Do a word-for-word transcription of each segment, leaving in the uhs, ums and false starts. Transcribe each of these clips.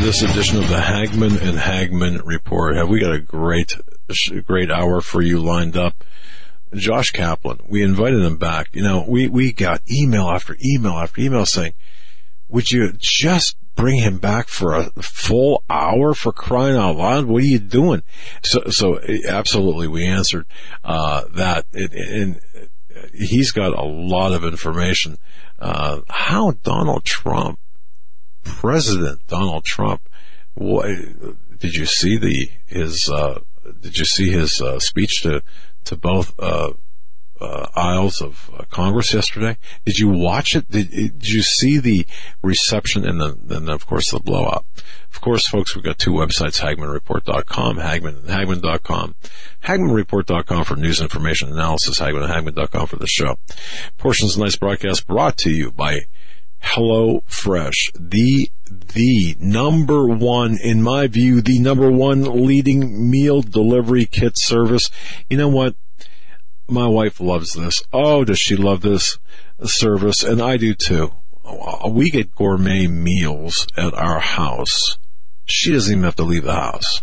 this edition of the Hagmann and Hagmann Report. Have we got a great, great hour for you lined up? Josh Kaplan, we invited him back. You know, we, we got email after email after email saying, would you just bring him back for a full hour, for crying out loud? What are you doing? So, so absolutely, we answered, uh, that. It, and he's got a lot of information. Uh, how Donald Trump, President Donald Trump, what, did you see the, his, uh, did you see his, uh, speech to, to both, uh, Uh, aisles of uh, Congress yesterday? Did you watch it? Did, did you see the reception and the, and of course the blow up? Of course, folks, we've got two websites, Hagmann Report dot com, Hagmann and Hagmann dot com. Hagmann Report dot com for news, information, analysis, Hagmann and Hagmann dot com for the show. Portions of tonight's broadcast brought to you by HelloFresh, the, the number one, in my view, the number one leading meal delivery kit service. You know what? My wife loves this. Oh, does she love this service? And I do too. We get gourmet meals at our house. She doesn't even have to leave the house.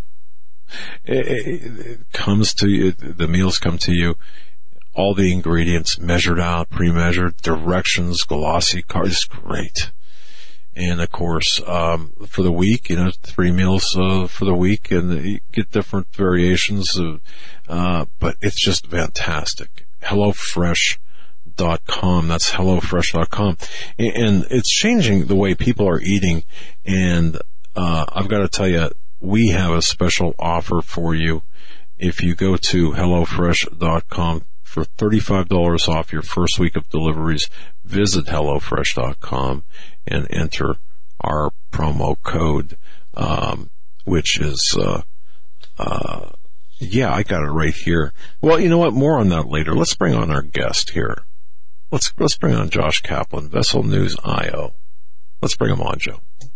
It, it, it comes to you, the meals come to you, all the ingredients measured out, pre-measured, directions, glossy cards, great. And of course, um, for the week, you know, three meals, uh, for the week, and you get different variations of, uh, but it's just fantastic. HelloFresh dot com. That's HelloFresh dot com. And, and it's changing the way people are eating. And, uh, I've got to tell you, we have a special offer for you. If you go to HelloFresh dot com for thirty-five dollars off your first week of deliveries, visit HelloFresh dot com and enter our promo code, um, which is, uh, uh, yeah, I got it right here. Well, you know what? More on that later. Let's bring on our guest here. Let's, let's bring on Josh Kaplan, Vessel News I O. Let's bring him on, Joe.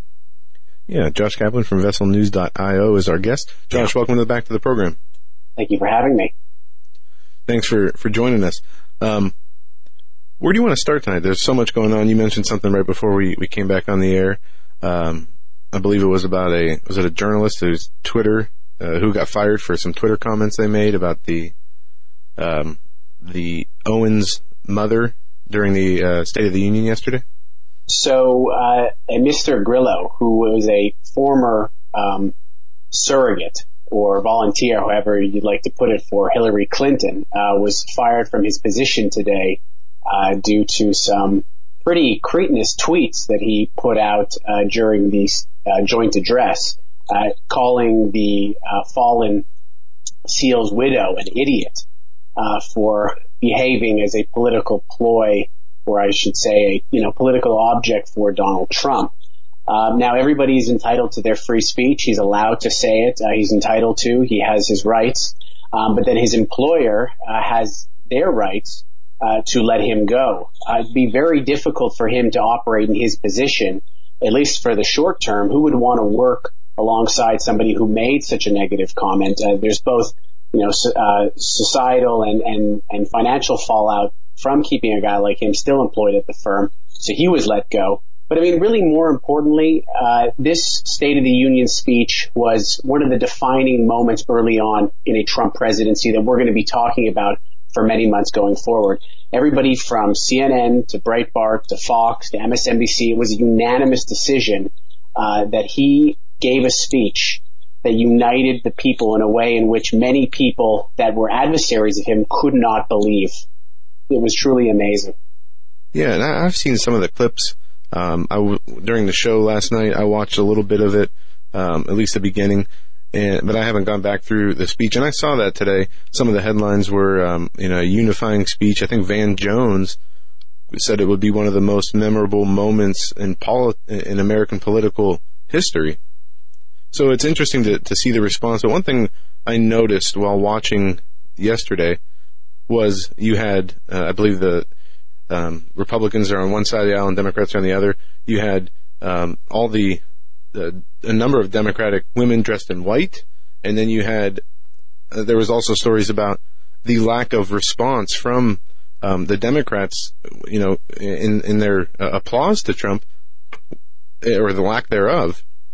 Yeah, Josh Kaplan from Vessel News dot I O is our guest. Josh, yeah. Welcome to the back to the program. Thank you for having me. Thanks for, for joining us. Um, where do you want to start tonight? There's so much going on. You mentioned something right before we, we came back on the air. Um, I believe it was about a, was it a journalist whose Twitter, uh, who got fired for some Twitter comments they made about the, um, the Owens mother during the, uh, State of the Union yesterday? So, uh, Mister Grillo, who was a former, um, surrogate or volunteer, however you'd like to put it, for Hillary Clinton, uh, was fired from his position today, uh, due to some pretty cretinous tweets that he put out, uh, during the, uh, joint address, uh, calling the, uh, fallen SEAL's widow an idiot, uh, for behaving as a political ploy, or I should say a, you know, political object for Donald Trump. Um, now, everybody is entitled to their free speech. He's allowed to say it. Uh, he's entitled to. He has his rights. Um, but then his employer uh, has their rights uh, to let him go. Uh, it'd be very difficult for him to operate in his position, at least for the short term. Who would want to work alongside somebody who made such a negative comment? Uh, there's both, you know, so, uh, societal and, and, and financial fallout from keeping a guy like him still employed at the firm. So he was let go. But I mean, really more importantly, uh, this State of the Union speech was one of the defining moments early on in a Trump presidency that we're going to be talking about for many months going forward. Everybody from C N N to Breitbart to Fox to M S N B C, it was a unanimous decision uh, that he gave a speech that united the people in a way in which many people that were adversaries of him could not believe. It was truly amazing. Yeah, and I've seen some of the clips. Um, I w- during the show last night, I watched a little bit of it, um, at least the beginning, and, but I haven't gone back through the speech. And I saw that today. Some of the headlines were, um, you know, a unifying speech. I think Van Jones said it would be one of the most memorable moments in poli- in American political history. So it's interesting to, to see the response. But one thing I noticed while watching yesterday was you had, uh, I believe the Um, Republicans are on one side of the aisle and Democrats are on the other. You had um, all the, the a number of Democratic women dressed in white, and then you had uh, there was also stories about the lack of response from um, the Democrats, you know, in in their uh, applause to Trump, or the lack thereof.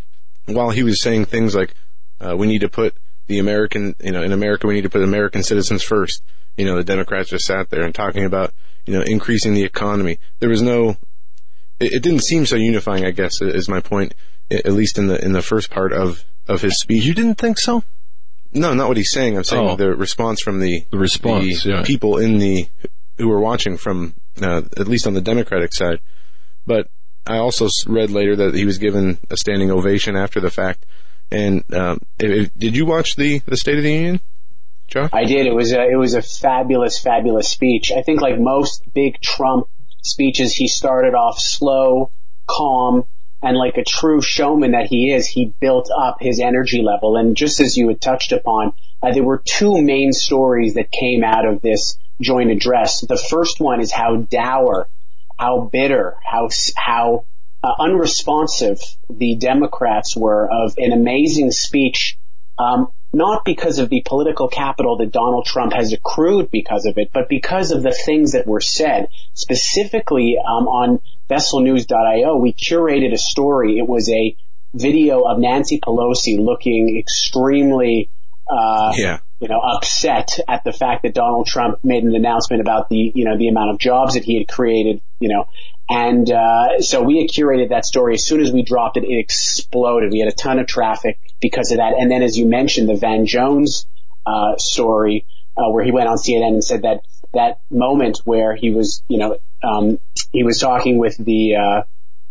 while he was saying things like, uh, we need to put the American, you know, in America, we need to put American citizens first. You know, the Democrats just sat there and talking about, you know, increasing the economy. There was no, it, it didn't seem so unifying, I guess, is my point, at least in the, in the first part of, of his speech. You didn't think so? No, not what he's saying. I'm saying oh. the response from the, the response, the yeah. people in the, who were watching from, uh, at least on the Democratic side. But I also read later that he was given a standing ovation after the fact. And, um, if, if, did you watch the, the State of the Union? Josh? I did. It was a, it was a fabulous, fabulous speech. I think like most big Trump speeches, he started off slow, calm, and like a true showman that he is, he built up his energy level. And just as you had touched upon, uh, there were two main stories that came out of this joint address. The first one is how dour, how bitter, how, how uh, unresponsive the Democrats were of an amazing speech, um, not because of the political capital that Donald Trump has accrued because of it, but because of the things that were said. Specifically, um, on Vessel News dot io, we curated a story. It was a video of Nancy Pelosi looking extremely, uh, yeah. you know, upset at the fact that Donald Trump made an announcement about the, you know, the amount of jobs that he had created, you know, and, uh, so we had curated that story. As soon as we dropped it, it exploded. We had a ton of traffic because of that. And then, as you mentioned, the Van Jones, uh, story, uh, where he went on C N N and said that that moment where he was, you know, um, he was talking with the, uh,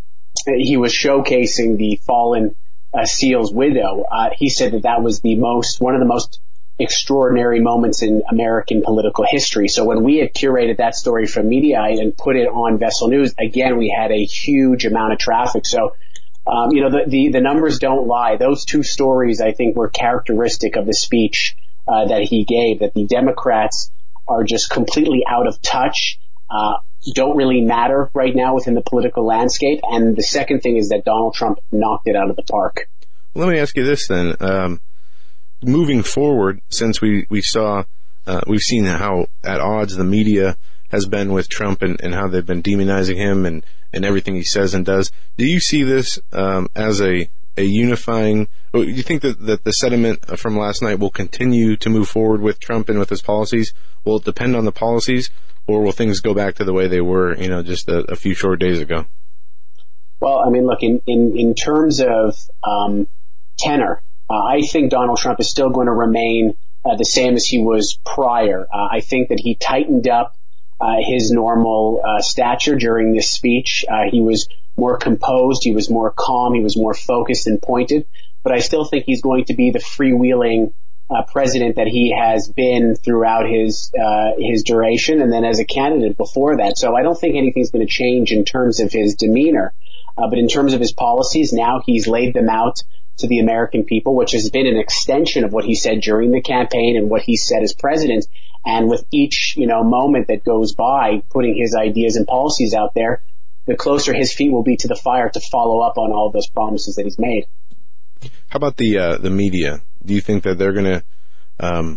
he was showcasing the fallen, uh, SEAL's widow. Uh, he said that that was the most, one of the most extraordinary moments in American political history. So when we had curated that story from Mediaite and put it on Vessel News, again, we had a huge amount of traffic. So, um, you know, the, the, the numbers don't lie. Those two stories, I think, were characteristic of the speech, uh, that he gave, that the Democrats are just completely out of touch, uh, don't really matter right now within the political landscape. And the second thing is that Donald Trump knocked it out of the park. Well, let me ask you this then. Um, moving forward, since we, we saw, uh, we've seen how at odds the media has been with Trump and, and how they've been demonizing him and, and everything he says and does. Do you see this, um, as a, a unifying, do you think that, that the sentiment from last night will continue to move forward with Trump and with his policies? Will it depend on the policies, or will things go back to the way they were, you know, just a, a few short days ago? Well, I mean, look, in, in, in terms of, um, tenor, Uh, I think Donald Trump is still going to remain uh, the same as he was prior. Uh, I think that he tightened up uh, his normal uh, stature during this speech. Uh, he was more composed. He was more calm. He was more focused and pointed. But I still think he's going to be the freewheeling uh, president that he has been throughout his uh, his duration, and then as a candidate before that. So I don't think anything's going to change in terms of his demeanor. Uh, but in terms of his policies, now he's laid them out to the American people, which has been an extension of what he said during the campaign and what he said as president. And with each, you know, moment that goes by, putting his ideas and policies out there, the closer his feet will be to the fire to follow up on all of those promises that he's made. How about the uh, the media? Do you think that they're going to um,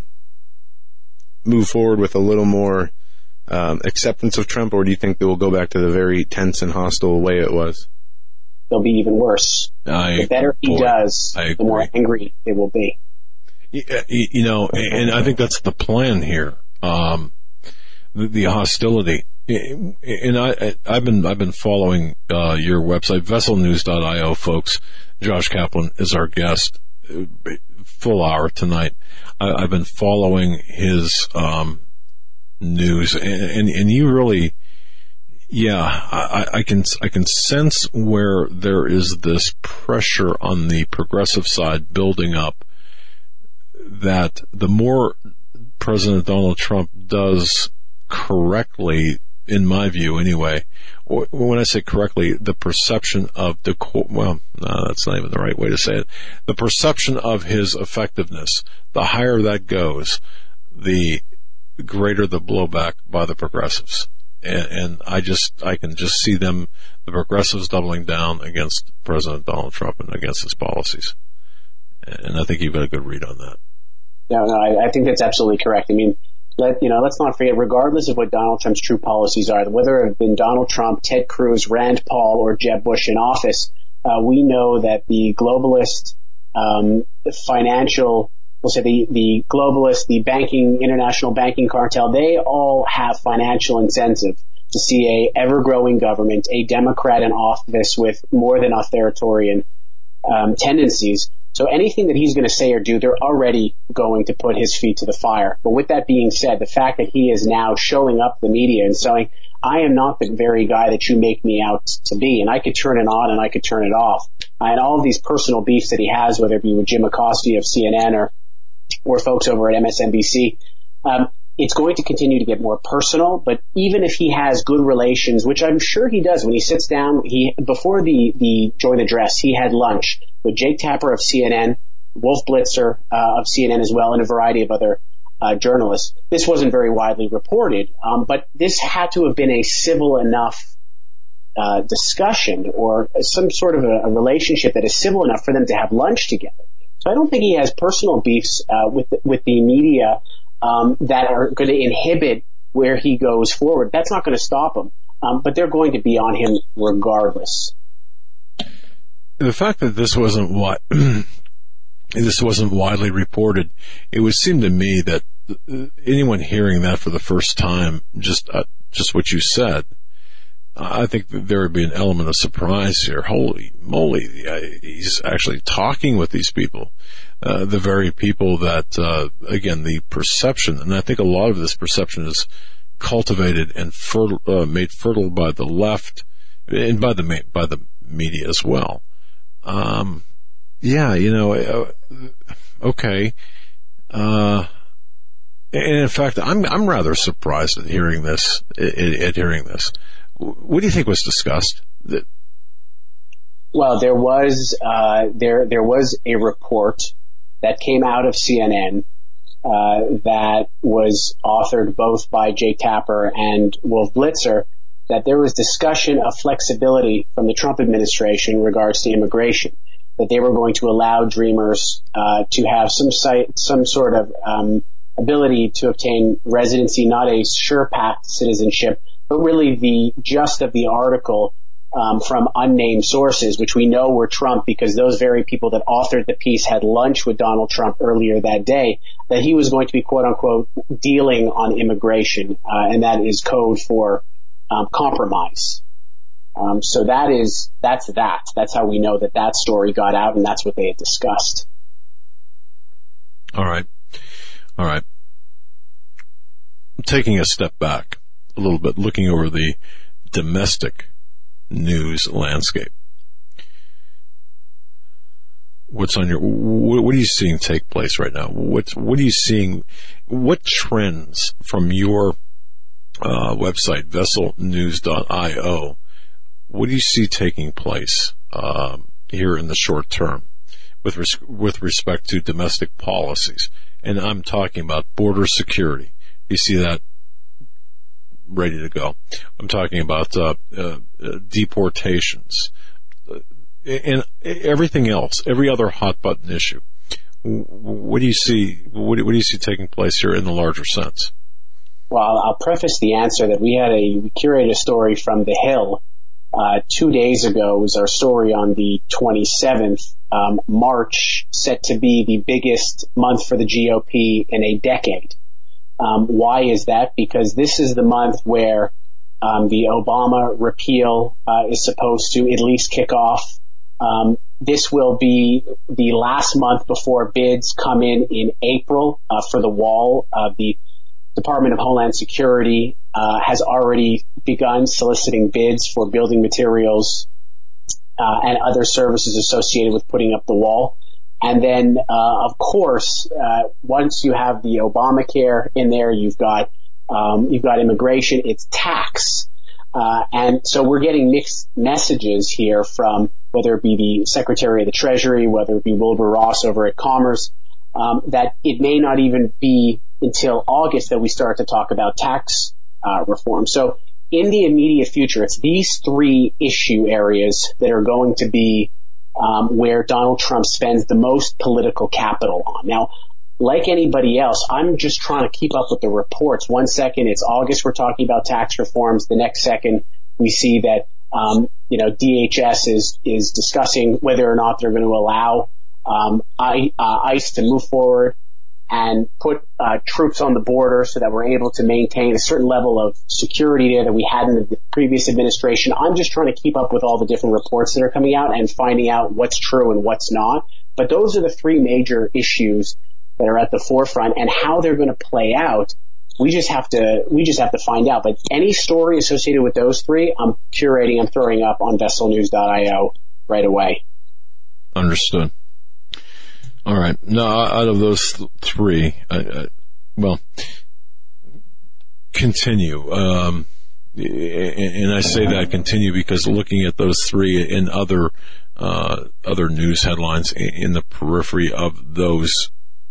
move forward with a little more um, acceptance of Trump, or do you think they will go back to the very tense and hostile way it was? They'll be even worse. I, the better he boy, does, the more angry they will be. You know, and I think that's the plan here. Um, the, the hostility. And I, I've been, I've been following, uh, your website, Vessel News dot io, folks. Josh Kaplan is our guest, full hour tonight. I, I've been following his, um, news, and, and, and you really, yeah, I, I can, I can sense where there is this pressure on the progressive side building up, that the more President Donald Trump does correctly, in my view anyway, when I say correctly, the perception of the, well, no, that's not even the right way to say it. The perception of his effectiveness, the higher that goes, the greater the blowback by the progressives. And, and I just, I can just see them, the progressives doubling down against President Donald Trump and against his policies. And I think you've got a good read on that. No, no, I, I think that's absolutely correct. I mean, let, you know, let's not forget, regardless of what Donald Trump's true policies are, whether it have been Donald Trump, Ted Cruz, Rand Paul, or Jeb Bush in office, Uh, we know that the globalist um, financial, we'll say the, the globalist, the banking, international banking cartel, they all have financial incentive to see a ever-growing government, a Democrat in office with more than authoritarian um, tendencies. So anything that he's going to say or do, they're already going to put his feet to the fire. But with that being said, the fact that he is now showing up the media and saying, I am not the very guy that you make me out to be, and I could turn it on and I could turn it off. And all of these personal beefs that he has, whether it be with Jim Acosta of C N N or or folks over at M S N B C, um, it's going to continue to get more personal. But even if he has good relations, which I'm sure he does, when he sits down, he before the the joint address, he had lunch with Jake Tapper of C N N, Wolf Blitzer uh, of C N N as well, and a variety of other uh, journalists. This wasn't very widely reported, um, but this had to have been a civil enough uh, discussion or some sort of a, a relationship that is civil enough for them to have lunch together. So I don't think he has personal beefs uh, with the, with the media um, that are going to inhibit where he goes forward. That's not going to stop him, um, but they're going to be on him regardless. The fact that this wasn't what this wasn't widely reported, it would seem to me that anyone hearing that for the first time, just uh, just what you said, I think that there would be an element of surprise here. Holy moly, he's actually talking with these people, uh, the very people that, uh, again, the perception, and I think a lot of this perception is cultivated and fertile, uh, made fertile by the left and by the by the media as well. Um, yeah, you know, uh, okay. Uh, and in fact, I'm I'm rather surprised at hearing this. At, at hearing this. What do you think was discussed? Well, there was uh, there there was a report that came out of C N N uh, that was authored both by Jake Tapper and Wolf Blitzer, that there was discussion of flexibility from the Trump administration in regards to immigration, that they were going to allow Dreamers uh, to have some site, some sort of um, ability to obtain residency, not a sure path to citizenship, but really the gist of the article um, from unnamed sources, which we know were Trump because those very people that authored the piece had lunch with Donald Trump earlier that day, that he was going to be, quote unquote, dealing on immigration, uh, and that is code for um, compromise. Um, so that is, that's that. That's how we know that that story got out, and that's what they had discussed. All right. All right. Taking a step back a little bit, looking over the domestic news landscape. What's on your, what are you seeing take place right now? What, what are you seeing, what trends from your uh, website, vessel news dot io, what do you see taking place um, here in the short term with res- with respect to domestic policies? And I'm talking about border security. You see that ready to go. I'm talking about uh, uh, deportations uh, and everything else, every other hot button issue. What do you see? What do, what do you see taking place here in the larger sense? Well, I'll preface the answer that we had a we curated a story from The Hill uh, two days ago. It was our story on the twenty-seventh. Um, March set to be the biggest month for the G O P in a decade. Um, why is that? Because this is the month where um, the Obama repeal uh, is supposed to at least kick off. Um, this will be the last month before bids come in in April uh, for the wall. Uh, the Department of Homeland Security uh, has already begun soliciting bids for building materials uh, and other services associated with putting up the wall. And then, uh, of course, uh, once you have the Obamacare in there, you've got, um, you've got immigration, it's tax. Uh, and so we're getting mixed messages here from whether it be the Secretary of the Treasury, whether it be Wilbur Ross over at Commerce, um, that it may not even be until August that we start to talk about tax, uh, reform. So in the immediate future, it's these three issue areas that are going to be Um, where Donald Trump spends the most political capital on. Now, like anybody else, I'm just trying to keep up with the reports. One second, it's August, we're talking about tax reforms. The next second, we see that Um, you know, D H S is is discussing whether or not they're going to allow um, I, uh, ICE to move forward and put uh, troops on the border so that we're able to maintain a certain level of security there that we had in the previous administration. I'm just trying to keep up with all the different reports that are coming out and finding out what's true and what's not. But those are the three major issues that are at the forefront, and how they're going to play out, we just have to we just have to find out. But any story associated with those three, I'm curating, I'm throwing up on vessel news dot io right away. Understood. All right. Now, out of those th- three, I, I, well, continue. Um, and I say that continue because looking at those three in other uh, other news headlines in the periphery of those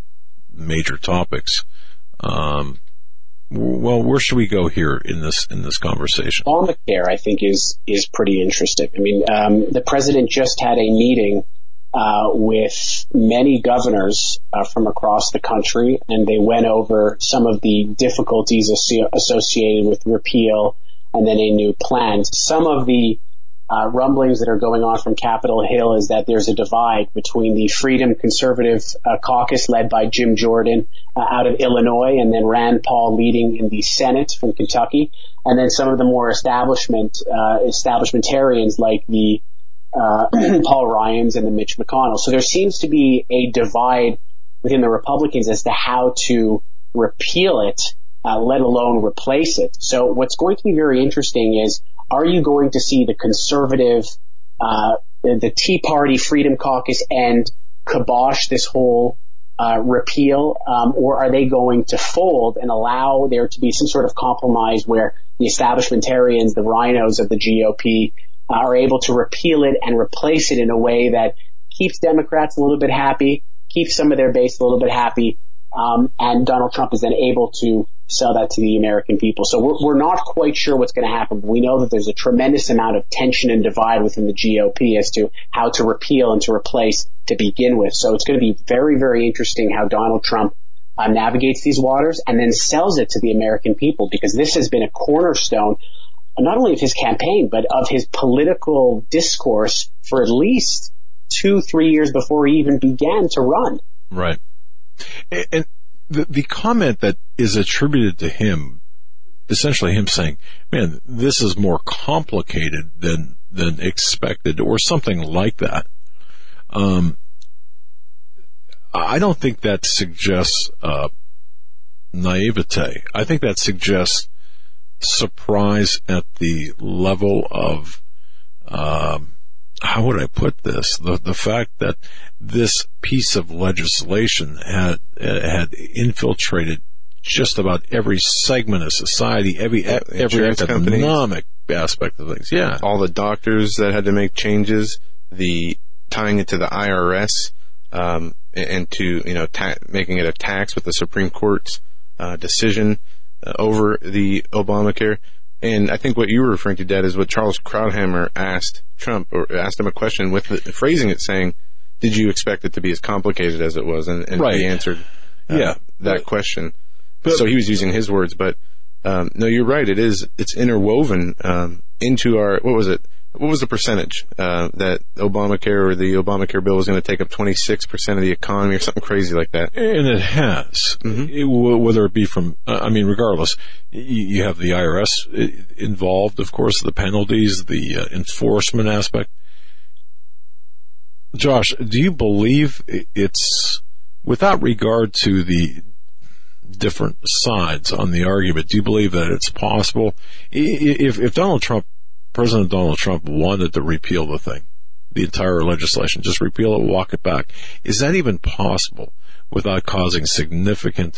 major topics, um, well, where should we go here in this in this conversation? Obamacare, I think, is is pretty interesting. I mean, um, the president just had a meeting uh, with many governors uh, from across the country, and they went over some of the difficulties asso- associated with repeal and then a new plan. Some of the uh, rumblings that are going on from Capitol Hill is that there's a divide between the Freedom Conservative uh, caucus led by Jim Jordan uh, out of Illinois, and then Rand Paul leading in the Senate from Kentucky, and then some of the more establishment uh, establishmentarians like the uh, Paul Ryans and the Mitch McConnell. So there seems to be a divide within the Republicans as to how to repeal it, uh, let alone replace it. So what's going to be very interesting is, are you going to see the conservative, uh, the, the Tea Party Freedom Caucus and kibosh this whole uh, repeal, um, or are they going to fold and allow there to be some sort of compromise where the establishmentarians, the rhinos of the G O P, uh, are able to repeal it and replace it in a way that keeps Democrats a little bit happy, keeps some of their base a little bit happy, um, and Donald Trump is then able to sell that to the American people. So we're, we're not quite sure what's going to happen. But we know that there's a tremendous amount of tension and divide within the G O P as to how to repeal and to replace to begin with. So it's going to be very, very interesting how Donald Trump uh, navigates these waters and then sells it to the American people, because this has been a cornerstone not only of his campaign, but of his political discourse for at least two, three years before he even began to run. Right. And the, the comment that is attributed to him, essentially him saying, man, this is more complicated than, than expected, or something like that. Um, I don't think that suggests, uh, naivete. I think that suggests surprise at the level of, um, how would I put this? The the fact that this piece of legislation had had infiltrated just about every segment of society, every every economic aspect of things. Yeah, all the doctors that had to make changes, the tying it to the I R S, um, and to you know ta- making it a tax with the Supreme Court's uh, decision uh, over the Obamacare. And I think what you were referring to, Dad, is what Charles Krauthammer asked Trump, or asked him a question with the, phrasing it saying, did you expect it to be as complicated as it was? And, and right. he answered uh, yeah. that right. question. But, so he was using his words, but um, no, you're right. It is, it's interwoven um, into our, what was it? What was the percentage uh, that Obamacare or the Obamacare bill was going to take up twenty-six percent of the economy or something crazy like that? And it has, mm-hmm. it, whether it be from, uh, I mean, regardless, you, you have the I R S involved, of course, the penalties, the uh, enforcement aspect. Josh, do you believe it's, without regard to the different sides on the argument, do you believe that it's possible, if, if Donald Trump President Donald Trump wanted to repeal the thing, the entire legislation, just repeal it, walk it back, is that even possible without causing significant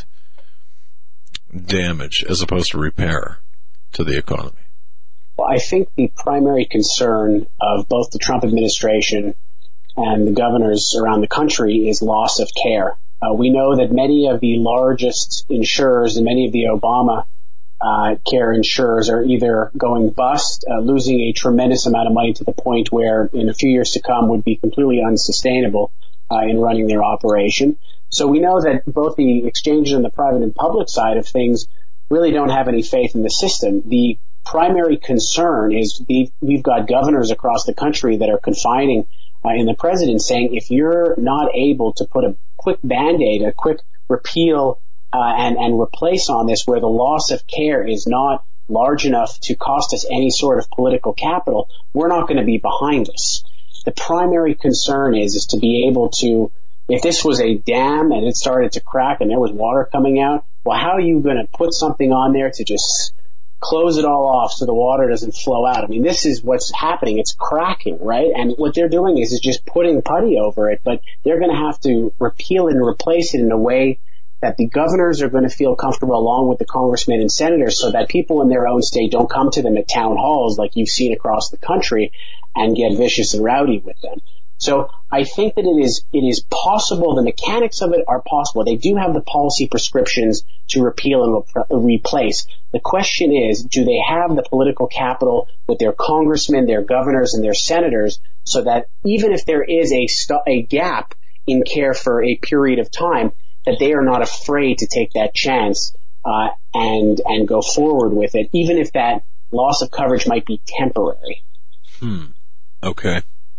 damage as opposed to repair to the economy? Well, I think the primary concern of both the Trump administration and the governors around the country is loss of care. Uh, we know that many of the largest insurers and many of the Obama Uh, care insurers are either going bust, uh, losing a tremendous amount of money to the point where in a few years to come would be completely unsustainable uh, in running their operation. So we know that both the exchanges and the private and public side of things really don't have any faith in the system. The primary concern is the, we've got governors across the country that are confiding uh, in the president, saying if you're not able to put a quick Band-Aid, a quick repeal uh, and, and replace on this where the loss of care is not large enough to cost us any sort of political capital, we're not going to be behind this. The primary concern is, is to be able to, if this was a dam and it started to crack and there was water coming out, well, how are you going to put something on there to just close it all off so the water doesn't flow out? I mean, this is what's happening. It's cracking, right? And what they're doing is, is just putting putty over it, but they're going to have to repeal it and replace it in a way that the governors are going to feel comfortable along with the congressmen and senators so that people in their own state don't come to them at town halls like you've seen across the country and get vicious and rowdy with them. So I think that it is it is possible. The mechanics of it are possible. They do have the policy prescriptions to repeal and re- replace. The question is, do they have the political capital with their congressmen, their governors, and their senators so that even if there is a, st- a gap in care for a period of time, that they are not afraid to take that chance uh, and and go forward with it, even if that loss of coverage might be temporary. Hmm. Okay.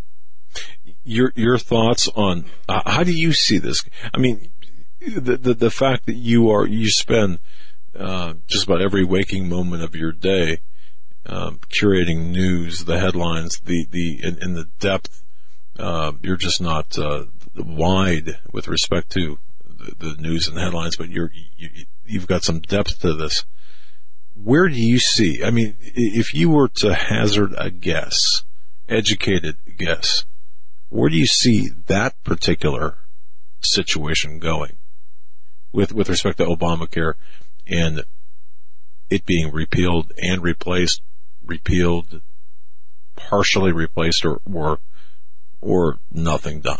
Your your thoughts on uh, how do you see this? I mean, the the, the fact that you are you spend uh, just about every waking moment of your day um, curating news, the headlines, the the in, in the depth. Uh, you're just not uh, wide with respect to the, the news and the headlines, but you're you, you've got some depth to this. Where do you see? I mean, if you were to hazard a guess, educated guess, where do you see that particular situation going with with respect to Obamacare and it being repealed and replaced, repealed, partially replaced, or or, or nothing done?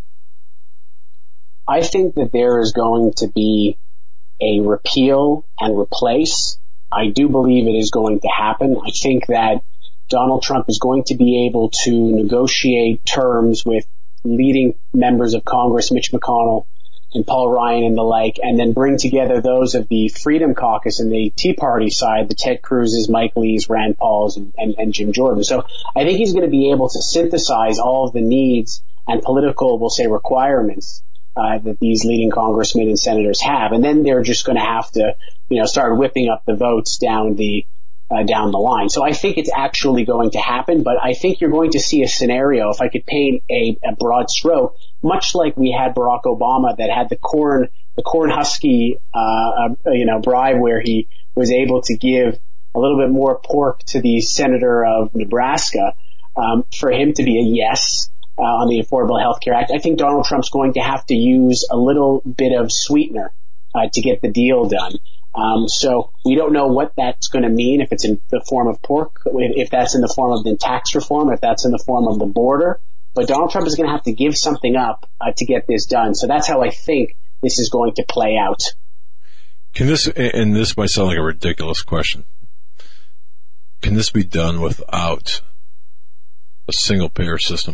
I think that there is going to be a repeal and replace. I do believe it is going to happen. I think that Donald Trump is going to be able to negotiate terms with leading members of Congress, Mitch McConnell and Paul Ryan and the like, and then bring together those of the Freedom Caucus and the Tea Party side, the Ted Cruz's, Mike Lee's, Rand Paul's, and, and, and Jim Jordan. So I think he's going to be able to synthesize all of the needs and political, we'll say, requirements uh, that these leading congressmen and senators have. And then they're just going to have to, you know, start whipping up the votes down the Uh, down the line. So I think it's actually going to happen, but I think you're going to see a scenario, if I could paint a, a broad stroke, much like we had Barack Obama that had the corn, the corn husky, uh, uh, you know, bribe where he was able to give a little bit more pork to the senator of Nebraska, um, for him to be a yes uh, on the Affordable Health Care Act. I think Donald Trump's going to have to use a little bit of sweetener uh, to get the deal done. Um, so we don't know what that's going to mean, if it's in the form of pork, if that's in the form of the tax reform, if that's in the form of the border. But Donald Trump is going to have to give something up uh, to get this done. So that's how I think this is going to play out. Can this, and this might sound like a ridiculous question, can this be done without a single payer system?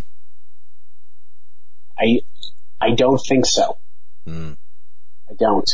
I, I don't think so. Mm. I don't.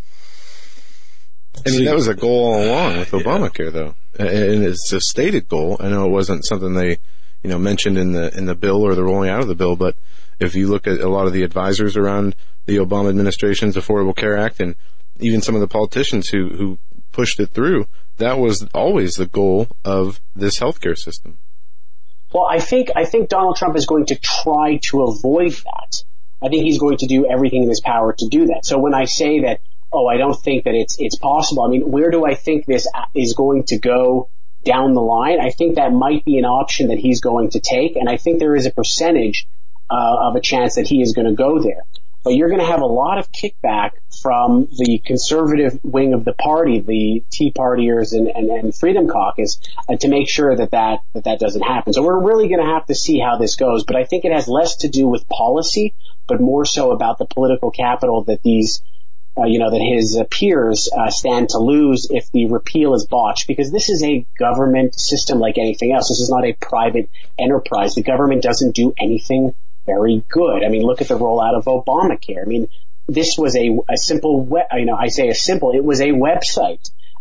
I mean, that was a goal all along with Obamacare, though, and it's a stated goal. I know it wasn't something they, you know, mentioned in the in the bill or the rolling out of the bill, but if you look at a lot of the advisors around the Obama administration's Affordable Care Act, and even some of the politicians who who pushed it through, that was always the goal of this healthcare system. Well, I think I think Donald Trump is going to try to avoid that. I think he's going to do everything in his power to do that. So when I say that, oh, I don't think that it's it's possible. I mean, where do I think this is going to go down the line? I think that might be an option that he's going to take, and I think there is a percentage uh, of a chance that he is going to go there. But you're going to have a lot of kickback from the conservative wing of the party, the Tea Partiers and, and, and Freedom Caucus, uh, to make sure that that, that that doesn't happen. So we're really going to have to see how this goes. But I think it has less to do with policy, but more so about the political capital that these Uh, you know, that his uh, peers uh, stand to lose if the repeal is botched, because this is a government system like anything else. This is not a private enterprise. The government doesn't do anything very good. I mean, look at the rollout of Obamacare. I mean, this was a, a simple, we- you know, I say a simple, it was a website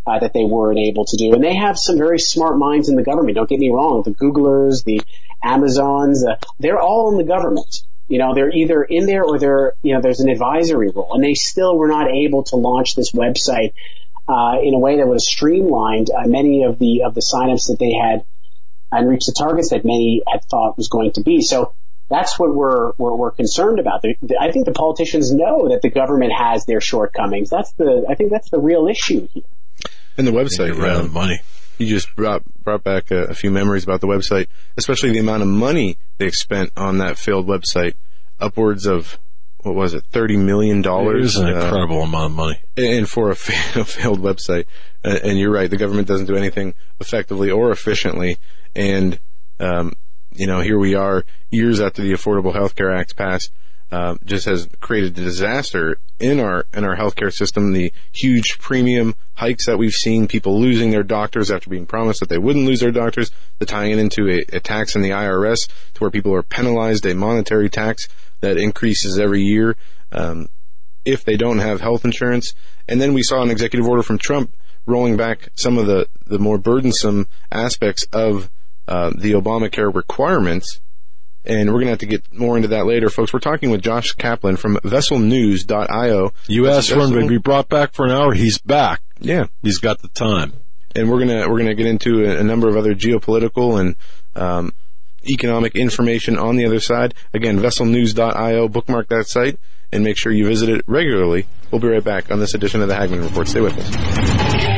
uh, that they weren't able to do. And they have some very smart minds in the government. Don't get me wrong. The Googlers, the Amazons, uh, they're all in the government. You know, they're either in there or they're, you know, there's an advisory role. And they still were not able to launch this website uh, in a way that would have streamlined uh, many of the of the signups that they had and reached the targets that many had thought was going to be. So that's what we're we're, we're concerned about. The, the, I think the politicians know that the government has their shortcomings. That's the I think that's the real issue here. And the website, around um, money. You just brought brought back a, a few memories about the website, especially the amount of money they spent on that failed website, upwards of, what was it, thirty million dollars? It is an uh, incredible amount of money. And for a, fa- a failed website. Uh, and you're right, the government doesn't do anything effectively or efficiently. And, um, you know, here we are, years after the Affordable Health Care Act passed, uh, just has created a disaster in our in our healthcare system. The huge premium hikes that we've seen, people losing their doctors after being promised that they wouldn't lose their doctors, the tying into a, a tax in the I R S to where people are penalized, a monetary tax that increases every year um, if they don't have health insurance. And then we saw an executive order from Trump rolling back some of the, the more burdensome aspects of uh, the Obamacare requirements. And we're going to have to get more into that later, folks. We're talking with Josh Kaplan from Vessel News dot io. You asked for him to be brought back for an hour. He's back. Yeah. He's got the time. And we're going to, we're going to get into a, a number of other geopolitical and, um, economic information on the other side. Again, Vessel News dot io. Bookmark that site and make sure you visit it regularly. We'll be right back on this edition of the Hagmann Report. Stay with us.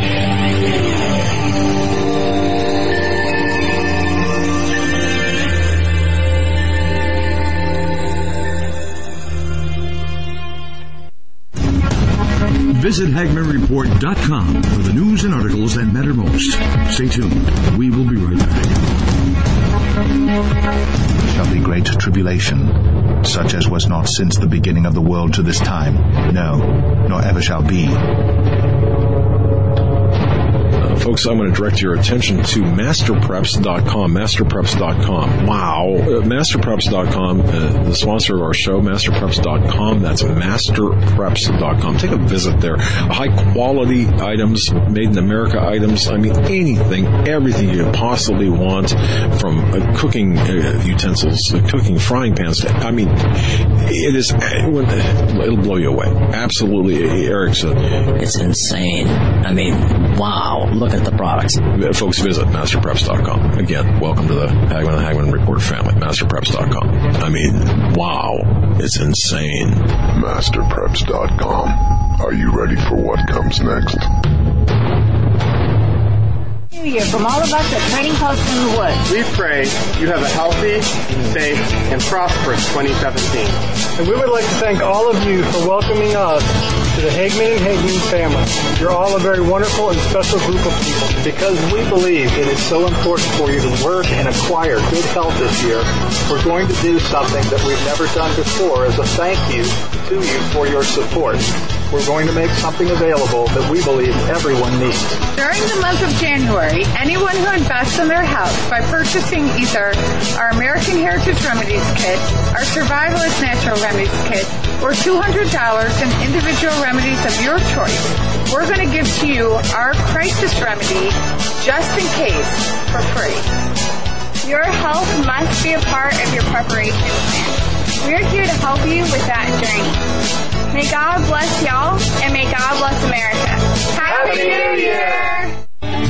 Visit Hagmann Report dot com for the news and articles that matter most. Stay tuned. We will be right back. There shall be great tribulation, such as was not since the beginning of the world to this time, no, nor ever shall be. Folks, I'm going to direct your attention to Master Preps dot com, Master Preps dot com. Wow. Uh, Master Preps dot com, uh, the sponsor of our show, Master Preps dot com. That's Master Preps dot com. Take a visit there. High-quality items, made-in-America items. I mean, anything, everything you could possibly want, from uh, cooking uh, utensils, uh, cooking frying pans. To, I mean, it is, uh, it'll blow you away. Absolutely, Eric's. Uh, it's insane. I mean, wow. Look at the products. Folks, visit Master Preps dot com. Again, welcome to the Hagmann and Hagmann Report family, Master Preps dot com. I mean, wow, it's insane. Master Preps dot com. Are you ready for what comes next? New Year from all of us at Trading Post in the Woods. We pray you have a healthy, safe, and prosperous twenty seventeen. And we would like to thank all of you for welcoming us to the Hagmann and Hagmann family. You're all a very wonderful and special group of people. Because we believe it is so important for you to work and acquire good health this year, we're going to do something that we've never done before as a thank you to you for your support. We're going to make something available that we believe everyone needs. During the month of January, anyone who invests in their health by purchasing either our American Heritage Remedies Kit, our Survivalist Natural Remedies Kit, or two hundred dollars in individual remedies of your choice, we're going to give to you our Crisis Remedy, just in case, for free. Your health must be a part of your preparation plan. We're here to help you with that journey. May God bless y'all, and may God bless America. Happy, Happy New Year!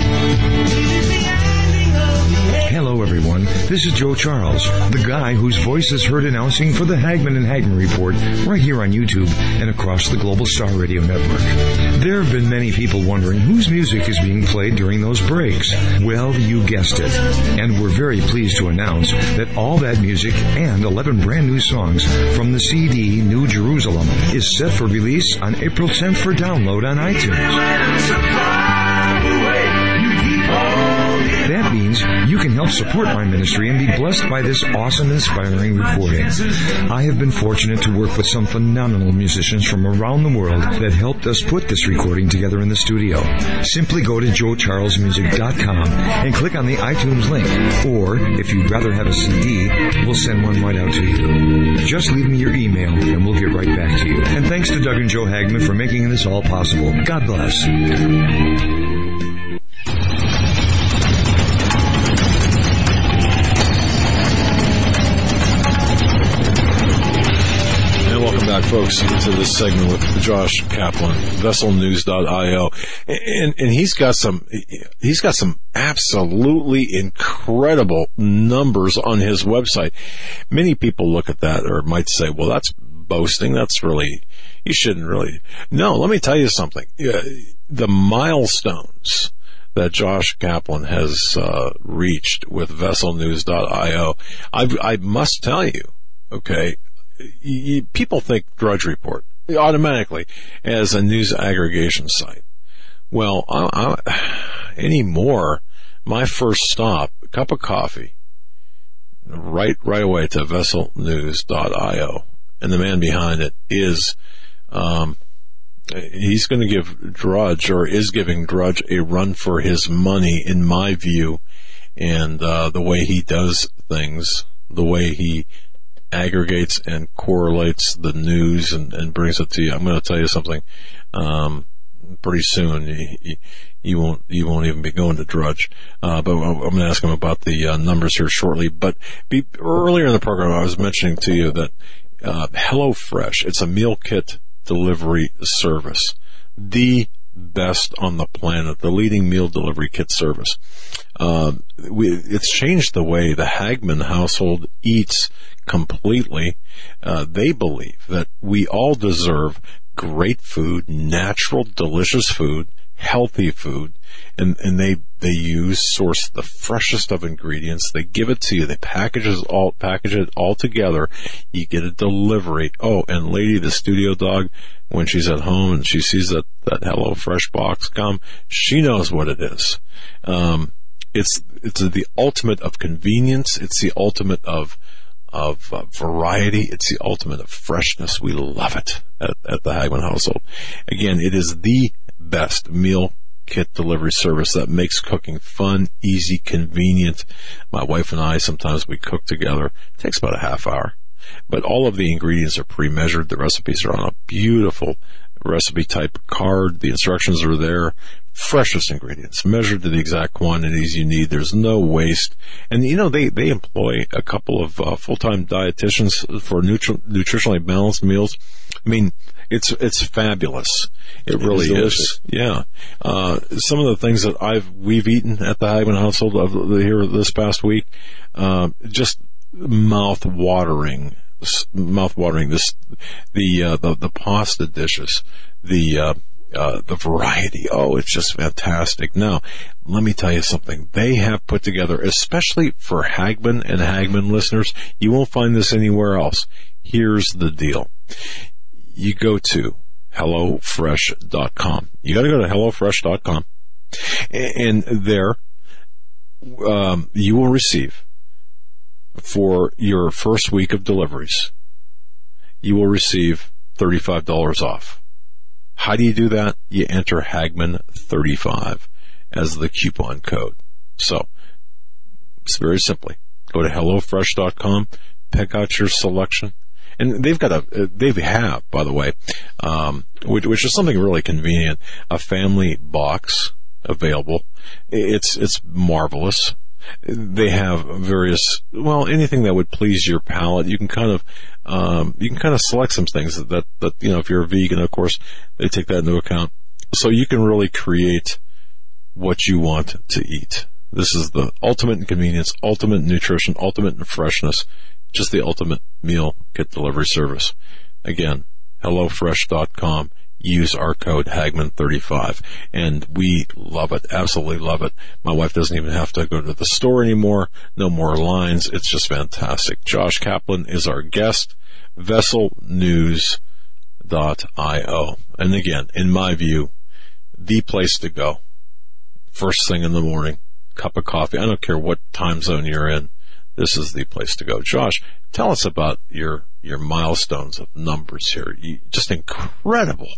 Hello, everyone. This is Joe Charles, the guy whose voice is heard announcing for the Hagmann and Hagmann Report right here on YouTube and across the Global Star Radio Network. There have been many people wondering whose music is being played during those breaks. Well, you guessed it. And we're very pleased to announce that all that music and eleven brand new songs from the C D New Jerusalem is set for release on April tenth for download on iTunes. That means you can help support my ministry and be blessed by this awesome, inspiring recording. I have been fortunate to work with some phenomenal musicians from around the world that helped us put this recording together in the studio. Simply go to joe charles music dot com and click on the iTunes link. Or, if you'd rather have a C D, we'll send one right out to you. Just leave me your email and we'll get right back to you. And thanks to Doug and Joe Hagmann for making this all possible. God bless. back, folks, to this segment with Josh Kaplan, vessel news dot io, and and he's got some he's got some absolutely incredible numbers on his website. Many people look at that or might say, "Well, that's boasting. That's really you shouldn't really." No, let me tell you something. The milestones that Josh Kaplan has uh, reached with vessel news dot io, I, I must tell you, okay. You, people think Drudge Report automatically as a news aggregation site. Well, I, I, anymore, my first stop, a cup of coffee, right right away to vessel news dot io, and the man behind it is, um, he's going to give Drudge, or is giving Drudge, a run for his money, in my view, and uh, the way he does things, the way he aggregates and correlates the news and, and brings it to you. I'm going to tell you something. Um, pretty soon, you, you won't you won't even be going to Drudge. Uh, but I'm going to ask him about the uh, numbers here shortly. But be, earlier in the program, I was mentioning to you that uh, HelloFresh, it's a meal kit delivery service, the best on the planet, the leading meal delivery kit service. Uh, we, it's changed the way the Hagman household eats completely. Uh, they believe that we all deserve great food, natural, delicious food, healthy food, and, and they, they use, source the freshest of ingredients. They give it to you. They package it all, package it all together. You get a delivery. Oh, and Lady, the studio dog, when she's at home and she sees that, that HelloFresh box come, she knows what it is. Um, it's, it's the ultimate of convenience. It's the ultimate of, of uh, variety. It's the ultimate of freshness. We love it at, at the Hagman household. Again, it is the best meal kit delivery service that makes cooking fun, easy, convenient. My wife and I, sometimes we cook together. It takes about a half hour. But all of the ingredients are pre-measured. The recipes are on a beautiful recipe type card. The instructions are there. Freshest ingredients, measured to the exact quantities you need. There's no waste. And, you know, they, they employ a couple of uh, full-time dietitians for nutri- nutritionally balanced meals. I mean, it's it's fabulous. It, it really is. is. Yeah. Uh, some of the things that I've we've eaten at the Hagman household of the, here this past week, uh, just mouth-watering. Mouth-watering. This, the uh, the the pasta dishes, the uh, uh, the variety. Oh, it's just fantastic. Now, let me tell you something. They have put together, especially for Hagman and Hagman listeners, you won't find this anywhere else. Here's the deal. You go to hello fresh dot com. You got to go to hello fresh dot com, and there um, you will receive, for your first week of deliveries, you will receive thirty-five dollars off. How do you do that? You enter Hagman thirty-five as the coupon code. So, it's very simply, go to hello fresh dot com, pick out your selection, and they've got a, they have, by the way, um, which, which is something really convenient, a family box available. It's, it's marvelous. They have various, well, anything that would please your palate. You can kind of, um, you can kind of select some things that, that, that, you know, if you're a vegan, of course, they take that into account. So you can really create what you want to eat. This is the ultimate in convenience, ultimate in nutrition, ultimate in freshness, just the ultimate meal kit delivery service. Again, hello fresh dot com. Use our code Hagman thirty-five, and we love it, absolutely love it. My wife doesn't even have to go to the store anymore. No more lines. It's just fantastic. Josh Kaplan is our guest, vessel news dot io. And again, in my view, the place to go. First thing in the morning, cup of coffee. I don't care what time zone you're in. This is the place to go. Josh, tell us about your your milestones of numbers here. You, just incredible.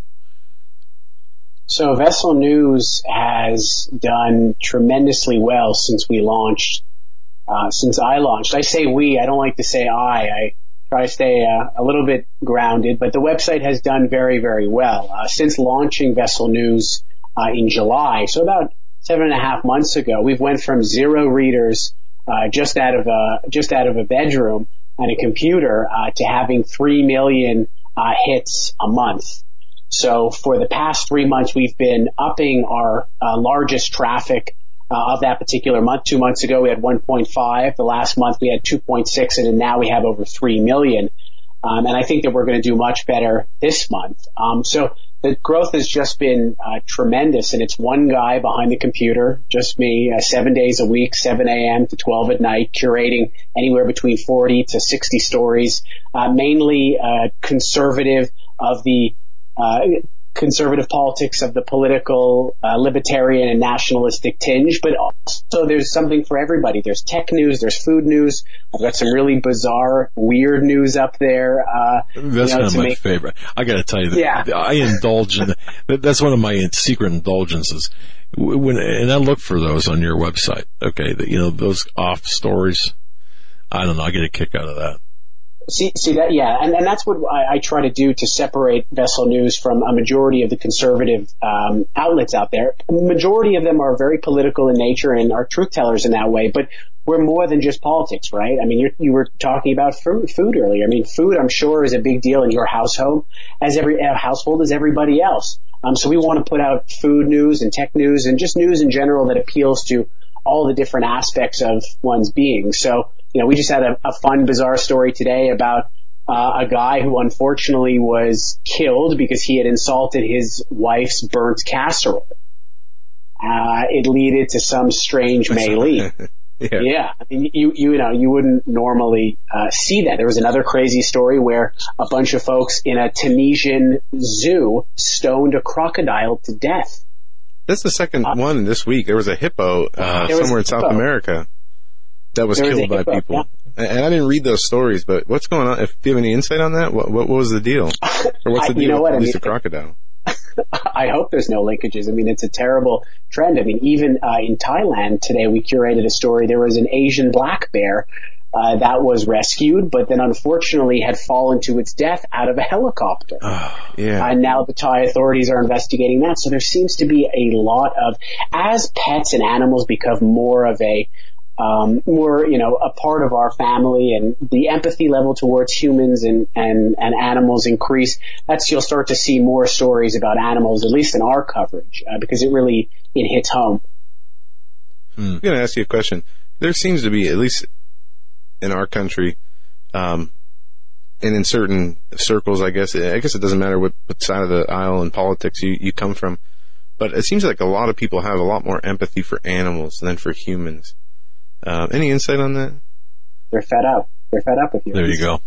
So Vessel News has done tremendously well since we launched, uh, since I launched. I say we, I don't like to say I. I try to stay uh, a little bit grounded, but the website has done very, very well. Uh, since launching Vessel News uh, in July, so about seven and a half months ago, we've went from zero readers uh, just out of a, just out of a bedroom and a computer uh, to having three million uh, hits a month. So for the past three months, we've been upping our uh, largest traffic uh, of that particular month. Two months ago, we had one point five. The last month, we had two point six, and now we have over three million. Um, and I think that we're going to do much better this month. Um, so the growth has just been uh, tremendous, and it's one guy behind the computer, just me, uh, seven days a week, seven a.m. to twelve at night, curating anywhere between forty to sixty stories, uh, mainly uh, conservative of the uh, conservative politics of the political, uh, libertarian and nationalistic tinge, but also there's something for everybody. There's tech news, there's food news. I've got some really bizarre, weird news up there. Uh, That's you know, kind of my make... favorite. I got to tell you, that yeah. I indulge in that. That's one of my secret indulgences. When and I look for those on your website. Okay, the, you know those off stories. I don't know. I get a kick out of that. See, see that, yeah, and, and that's what I, I try to do to separate Vessel News from a majority of the conservative um, outlets out there. A majority of them are very political in nature and are truth tellers in that way, but we're more than just politics, right? I mean, you're, you were talking about food, food earlier. I mean, food, I'm sure, is a big deal in your household, as every uh, household as everybody else. Um, so we want to put out food news and tech news and just news in general that appeals to all the different aspects of one's being. So, you know, we just had a, a fun, bizarre story today about uh, a guy who unfortunately was killed because he had insulted his wife's burnt casserole. Uh, it led to some strange melee. yeah. yeah. I mean, you, you know, you wouldn't normally uh, see that. There was another crazy story where a bunch of folks in a Tunisian zoo stoned a crocodile to death. That's the second uh, one this week. There was a hippo uh, somewhere in South America that was there killed was by hippo, people. Yeah. And I didn't read those stories, but what's going on? If do you have any insight on that? What, what, what was the deal? Or what's the I, deal you know with what? at least I mean, the crocodile? I hope there's no linkages. I mean, it's a terrible trend. I mean, even uh, in Thailand today, we curated a story. There was an Asian black bear uh, that was rescued, but then unfortunately had fallen to its death out of a helicopter. Oh, yeah. And now the Thai authorities are investigating that. So there seems to be a lot of, as pets and animals become more of a Um, more, you know, a part of our family and the empathy level towards humans and, and, and animals increase, that's, you'll start to see more stories about animals, at least in our coverage, uh, because it really, it hits home. Hmm. I'm going to ask you a question. There seems to be, at least in our country, um, and in certain circles, I guess, I guess it doesn't matter what, what side of the aisle in politics you, you come from, but it seems like a lot of people have a lot more empathy for animals than for humans. Uh, any insight on that? They're fed up. They're fed up with you. There you go.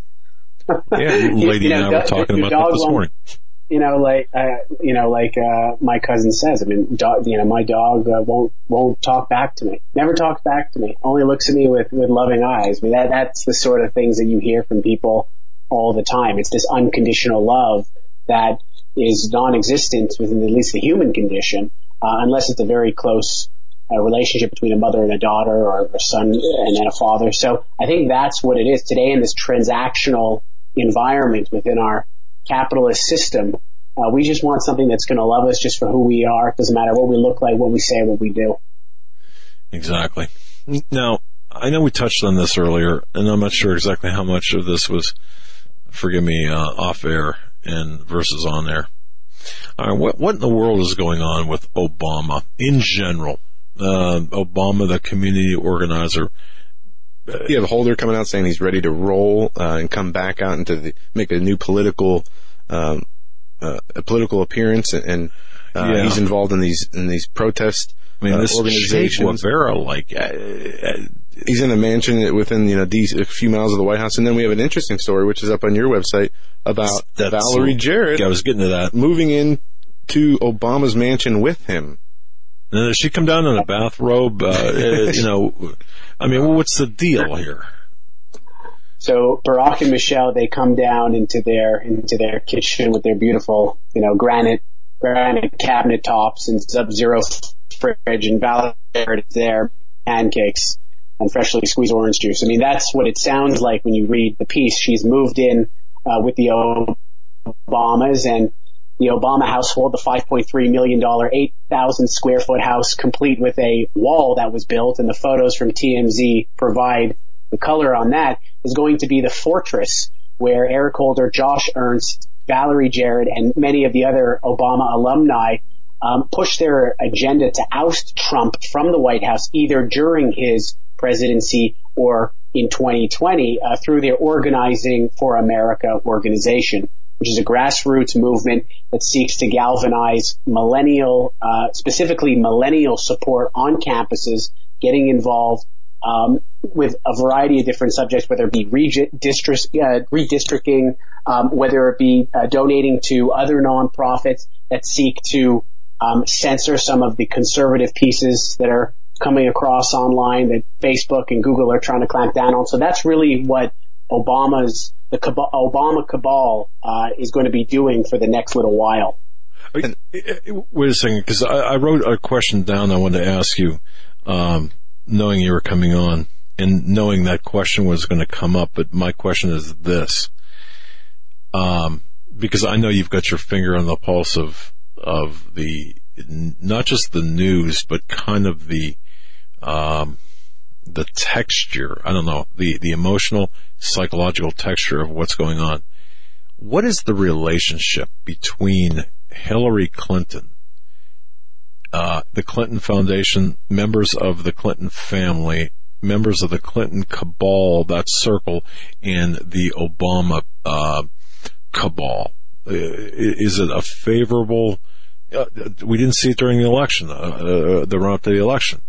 Yeah, lady you know, and I were talking about that this morning. You know, like uh, you know, like uh, my cousin says. I mean, dog, you know, my dog uh, won't won't talk back to me. Never talks back to me. Only looks at me with, with loving eyes. I mean, that that's the sort of things that you hear from people all the time. It's this unconditional love that is non-existent within at least the human condition, uh, unless it's a very close a relationship between a mother and a daughter, or a son and then a father. So I think that's what it is today in this transactional environment within our capitalist system. Uh, we just want something that's going to love us just for who we are. It doesn't matter what we look like, what we say, what we do. Exactly. Now, I know we touched on this earlier, and I'm not sure exactly how much of this was, forgive me, uh, off air and versus on air. All right, what, what in the world is going on with Obama in general? Uh, Obama, the community organizer. Uh, you have Holder coming out saying he's ready to roll uh, and come back out into the make a new political um, uh, a political appearance, and uh, yeah. he's involved in these in these protest I mean, uh, this organizations. Guevara, like uh, uh, he's in a mansion within you know these a few miles of the White House, and then we have an interesting story which is up on your website about That's Valerie so, Jarrett. Yeah, I was getting to that. Moving in to Obama's mansion with him. Now, does she come down in a bathrobe? Uh, you know, I mean, what's the deal here? So Barack and Michelle, they come down into their into their kitchen with their beautiful, you know, granite granite cabinet tops and Sub-Zero fridge, and Valerie is there, pancakes and freshly squeezed orange juice. I mean, that's what it sounds like when you read the piece. She's moved in uh, with the Obamas, and the Obama household, the five point three million dollars, eight thousand square foot house, complete with a wall that was built, and the photos from T M Z provide the color on that, is going to be the fortress where Eric Holder, Josh Ernst, Valerie Jarrett, and many of the other Obama alumni um, pushed their agenda to oust Trump from the White House either during his presidency or in twenty twenty uh, through their Organizing for America organization, which is a grassroots movement that seeks to galvanize millennial, uh, specifically millennial support on campuses, getting involved um, with a variety of different subjects, whether it be redistrict, uh, redistricting, um, whether it be uh, donating to other nonprofits that seek to um, censor some of the conservative pieces that are coming across online that Facebook and Google are trying to clamp down on. So that's really what Obama's the cabal, Obama cabal uh, is going to be doing for the next little while. And, wait a second, because I, I wrote a question down I wanted to ask you, um, knowing you were coming on and knowing that question was going to come up. But my question is this, um, because I know you've got your finger on the pulse of of the not just the news, but kind of the um, the texture. I don't know, the the emotional, psychological texture of what's going on. What is the relationship between Hillary Clinton, uh, the Clinton Foundation, members of the Clinton family, members of the Clinton cabal, that circle, and the Obama uh, cabal? Is it a favorable? Uh, we didn't see it during the election, uh, uh, the run up to the election.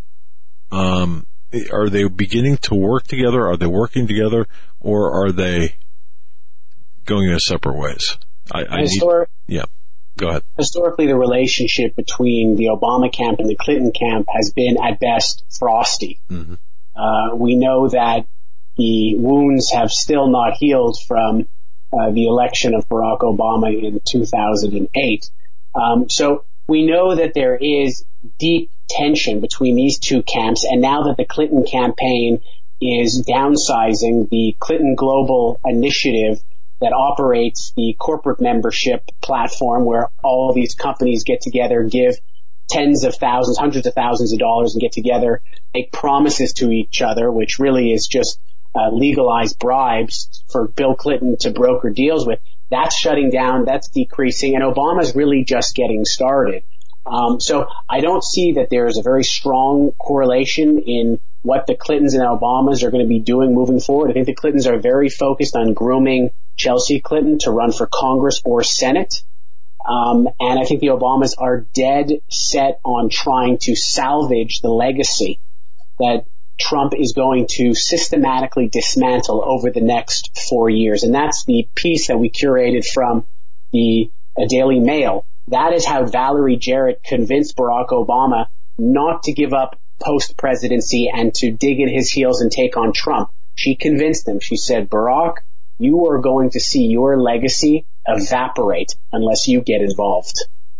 Um, are they beginning to work together? Are they working together, or are they going their separate ways? I, I Histor- need, yeah, go ahead. Historically, the relationship between the Obama camp and the Clinton camp has been, at best, frosty. Mm-hmm. Uh, we know that the wounds have still not healed from uh, the election of Barack Obama in two thousand eight. Um, so we know that there is deep tension between these two camps, and now that the Clinton campaign is downsizing the Clinton Global Initiative that operates the corporate membership platform where all these companies get together, give tens of thousands, hundreds of thousands of dollars and get together, make promises to each other, which really is just uh, legalized bribes for Bill Clinton to broker deals with. That's shutting down, that's decreasing, and Obama's really just getting started. Um, so I don't see that there's a very strong correlation in what the Clintons and Obamas are going to be doing moving forward. I think the Clintons are very focused on grooming Chelsea Clinton to run for Congress or Senate. Um, and I think the Obamas are dead set on trying to salvage the legacy that Trump is going to systematically dismantle over the next four years. And that's the piece that we curated from the uh, Daily Mail. That is how Valerie Jarrett convinced Barack Obama not to give up post-presidency and to dig in his heels and take on Trump. She convinced him. She said, Barack, you are going to see your legacy evaporate unless you get involved.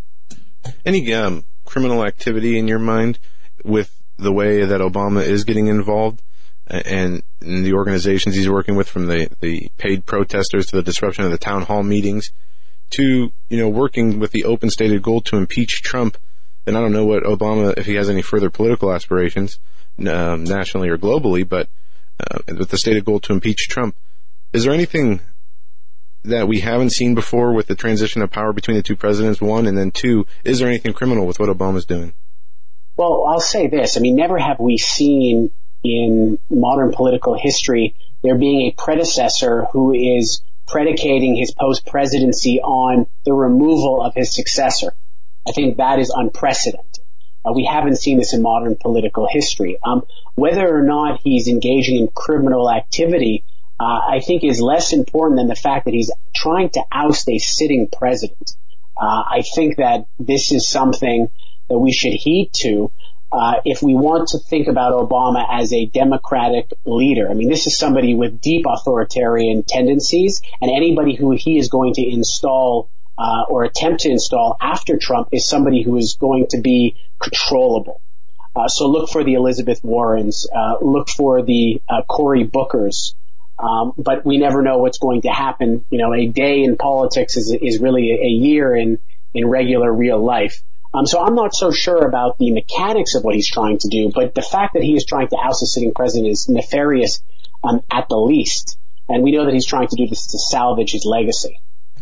Any um, criminal activity in your mind with the way that Obama is getting involved and, and the organizations he's working with, from the, the paid protesters to the disruption of the town hall meetings to, you know, working with the open stated goal to impeach Trump? And I don't know what Obama, if he has any further political aspirations, um, nationally or globally, but uh, with the stated goal to impeach Trump, is there anything that we haven't seen before with the transition of power between the two presidents, one, and then two, is there anything criminal with what Obama's doing? Well, I'll say this. I mean, never have we seen in modern political history there being a predecessor who is predicating his post-presidency on the removal of his successor. I think that is unprecedented. Uh, we haven't seen this in modern political history. Um, whether or not he's engaging in criminal activity, uh, I think is less important than the fact that he's trying to oust a sitting president. Uh, I think that this is something that we should heed to uh, if we want to think about Obama as a democratic leader. I mean, this is somebody with deep authoritarian tendencies, and anybody who he is going to install uh, or attempt to install after Trump is somebody who is going to be controllable. Uh, so look for the Elizabeth Warrens, uh, look for the uh, Cory Bookers, um, but we never know what's going to happen. You know, a day in politics is is really a, a year in in regular real life. Um, so I'm not so sure about the mechanics of what he's trying to do, but the fact that he is trying to oust a sitting president is nefarious um, at the least. And we know that he's trying to do this to salvage his legacy.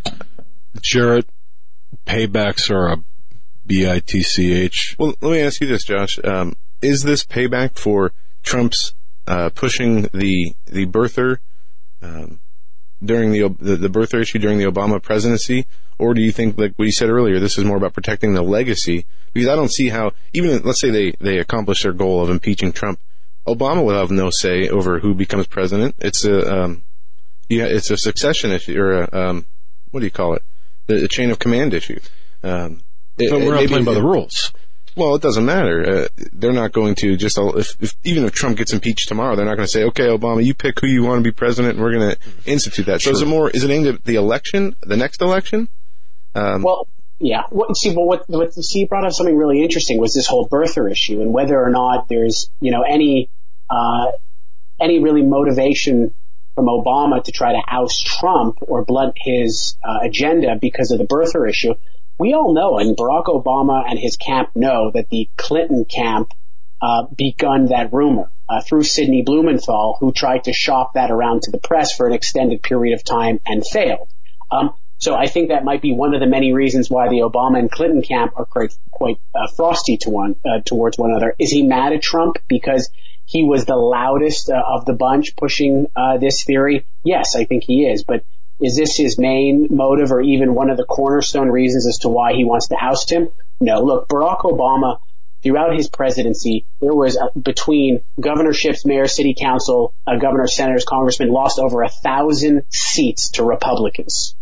Jarrett, paybacks are a B I T C H. Well, let me ask you this, Josh. Um, is this payback for Trump's uh, pushing the the birther um, during the, the the birther issue during the Obama presidency, or do you think, like what you said earlier, this is more about protecting the legacy? Because I don't see how, even let's say they they accomplish their goal of impeaching Trump, Obama will have no say over who becomes president. It's a um, yeah, it's a succession issue, or a, um, what do you call it? The, the chain of command issue. Um, But it, we're not maybe, playing by the rules. Well, it doesn't matter. Uh, they're not going to just, if, if even if Trump gets impeached tomorrow, they're not going to say, okay, Obama, you pick who you want to be president, and we're going to institute that. So Sure. is it more, is it aimed at the election, the next election? Um, well, yeah. What, see, well, what, what, see, you brought up something really interesting was this whole birther issue and whether or not there's, you know, any, uh, any really motivation from Obama to try to oust Trump or blunt his uh, agenda because of the birther issue. We all know, and Barack Obama and his camp know, that the Clinton camp uh, begun that rumor uh, through Sidney Blumenthal, who tried to shop that around to the press for an extended period of time and failed. Um, so I think that might be one of the many reasons why the Obama and Clinton camp are quite, quite uh, frosty to one, uh, towards one another. Is he mad at Trump because he was the loudest uh, of the bunch pushing uh, this theory? Yes, I think he is, but is this his main motive or even one of the cornerstone reasons as to why he wants to oust him? No. Look, Barack Obama, throughout his presidency, there was uh, between governorships, mayor, city council, uh, governors, senators, congressmen, lost over a thousand seats to Republicans.